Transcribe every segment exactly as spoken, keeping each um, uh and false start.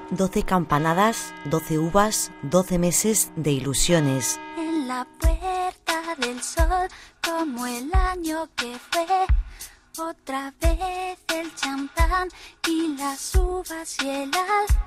doce campanadas, doce uvas, doce meses de ilusiones. En la puerta del sol, como el año que fue, otra vez el champán y las uvas y el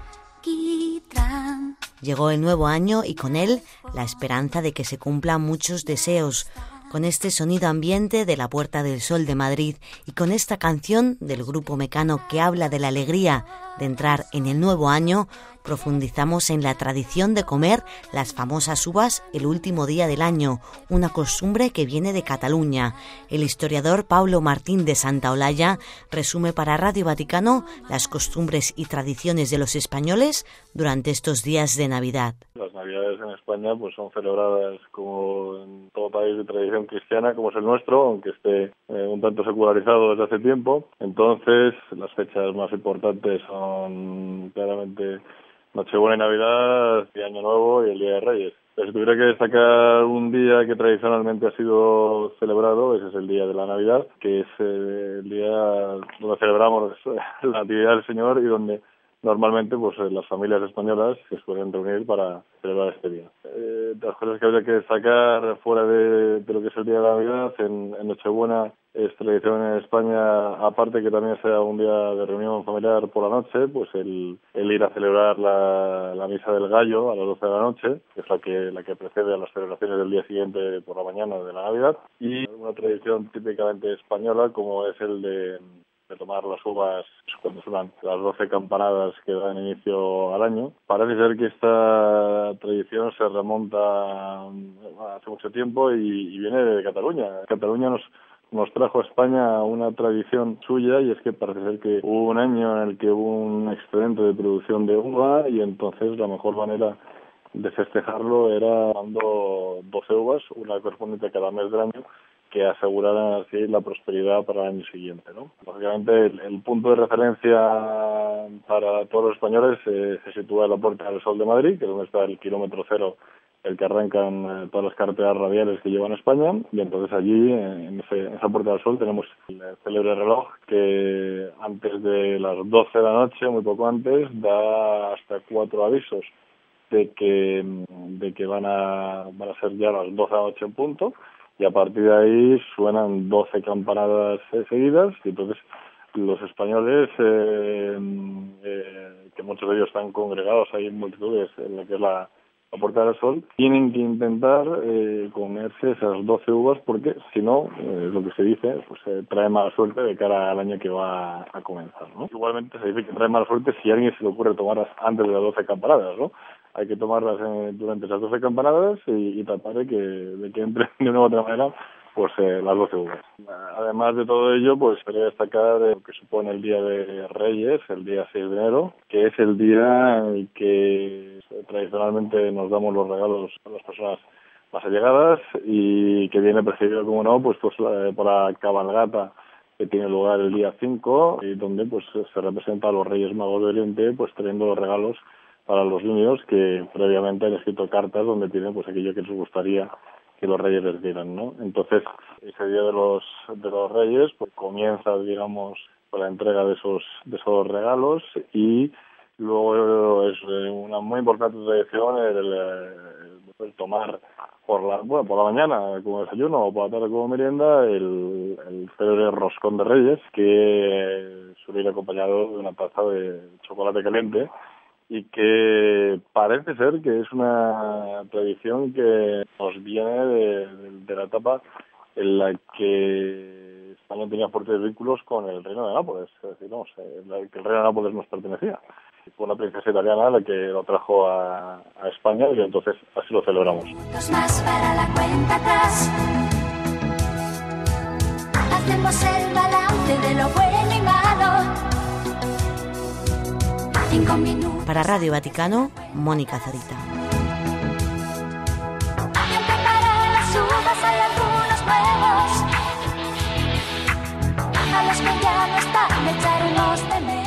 alquitrán. Llegó el nuevo año y con él la esperanza de que se cumplan muchos deseos. Con este sonido ambiente de la Puerta del Sol de Madrid y con esta canción del grupo Mecano que habla de la alegría de entrar en el nuevo año, profundizamos en la tradición de comer las famosas uvas el último día del año, una costumbre que viene de Cataluña. El historiador Pablo Martín de Santaolalla resume para Radio Vaticano las costumbres y tradiciones de los españoles durante estos días de Navidad. Las Navidades en España pues son celebradas como en todo país de tradición cristiana, como es el nuestro, aunque esté eh, un tanto secularizado desde hace tiempo. Entonces, las fechas más importantes son claramente Nochebuena y Navidad, y Año Nuevo y el Día de Reyes. Pero si tuviera que destacar un día que tradicionalmente ha sido celebrado, ese es el Día de la Navidad, que es eh, el día donde celebramos la Natividad del Señor y donde normalmente pues las familias españolas se suelen reunir para celebrar este día. Eh, de las cosas que habría que destacar fuera de, de lo que es el Día de la Navidad, en, en Nochebuena es tradición en España, aparte que también sea un día de reunión familiar por la noche, pues el, el ir a celebrar la, la Misa del Gallo a las doce de la noche, que es la que, la que precede a las celebraciones del día siguiente por la mañana de la Navidad, y una tradición típicamente española como es el de de tomar las uvas cuando suenan las doce campanadas que dan inicio al año. Parece ser que esta tradición se remonta hace mucho tiempo y, y viene de Cataluña. Cataluña nos nos trajo a España una tradición suya y es que parece ser que hubo un año en el que hubo un excedente de producción de uva y entonces la mejor manera de festejarlo era dando doce uvas, una correspondiente a cada mes del año, que aseguraran así la prosperidad para el año siguiente, ¿no? Lógicamente, el, el punto de referencia para todos los españoles eh, se sitúa en la Puerta del Sol de Madrid, que es donde está el kilómetro cero, el que arrancan eh, todas las carreteras radiales que llevan a España, y entonces allí, eh, en, ese, en esa Puerta del Sol, tenemos el célebre reloj que antes de las doce de la noche, muy poco antes, da hasta cuatro avisos de que de que van a van a ser ya las doce de la noche en punto, y a partir de ahí suenan doce campanadas eh, seguidas, y entonces los españoles, eh, eh, que muchos de ellos están congregados ahí en multitudes en la que es la, la Puerta del Sol, tienen que intentar eh, comerse esas doce uvas porque si no, eh, lo que se dice, pues eh, trae mala suerte de cara al año que va a comenzar, ¿no? Igualmente se dice que trae mala suerte si a alguien se le ocurre tomarlas antes de las doce campanadas, ¿no? Hay que tomarlas eh, durante esas doce campanadas y, y tratar de que, de que entre de una u otra manera pues eh, las doce uvas. Además de todo ello, pues quería destacar eh, lo que supone el Día de Reyes, el día seis de enero, que es el día en el que eh, tradicionalmente nos damos los regalos a las personas más allegadas y que viene precedido, como no, pues, pues eh, por la cabalgata que tiene lugar el día cinco y donde pues se representa a los Reyes Magos de Oriente pues trayendo los regalos para los niños que previamente han escrito cartas donde piden pues aquello que les gustaría que los reyes les dieran, ¿no? Entonces, ese día de los de los reyes pues comienza, digamos, con la entrega de esos de esos regalos y luego es una muy importante tradición el, el, el tomar por la bueno, por la mañana como desayuno o por la tarde como merienda el, el célebre roscón de Reyes, que suele ir acompañado de una taza de chocolate caliente y que parece ser que es una tradición que nos viene de, de, de la etapa en la que España tenía fuertes vínculos con el Reino de Nápoles, es decir, no, que el Reino de Nápoles nos pertenecía. Fue una princesa italiana la que lo trajo a, a España y entonces así lo celebramos. Dos más para la cuenta atrás. Hacemos el balance de lo bueno y malo. Para Radio Vaticano, Mónica Zorita. Alguien prepara las uvas, hay algunos nuevos. A los que ya no están, echar unos de menos.